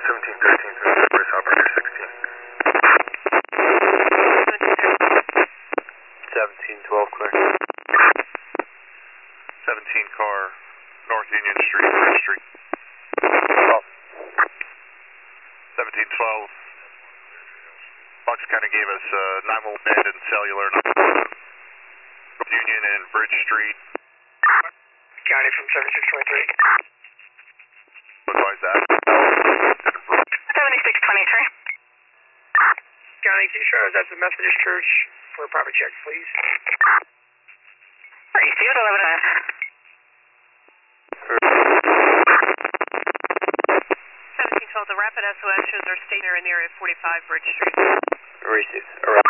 1713, Bruce Operator 16. 1712, clear. 17 car, North Union Street, Bridge Street. 1712. Fox County gave us 911 band and cellular, Union and Bridge Street. County from 7623. Advise that. 7623. County, can you show us at the Methodist Church for a proper check, please? Received 11. 1712, the rapid SOS shows our stationer in the area of 45 Bridge Street. Received. Around.